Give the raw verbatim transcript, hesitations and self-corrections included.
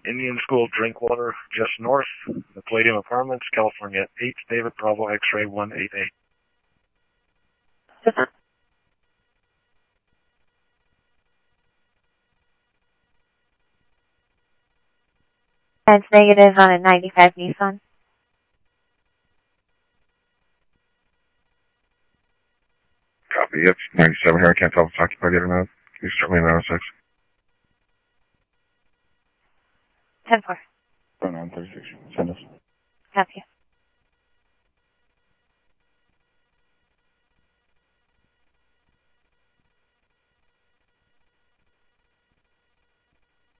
Indian School Drinkwater, just north, the Palladium Apartments, California eight, David Bravo X-ray one eight eight. That's negative on a ninety-five Nissan. Copy, it's ninety-seven here. I can't tell if it's occupied yet or not. Can you start me nine oh six? ten four. Oh, nine thirty-six. Send us. Copy.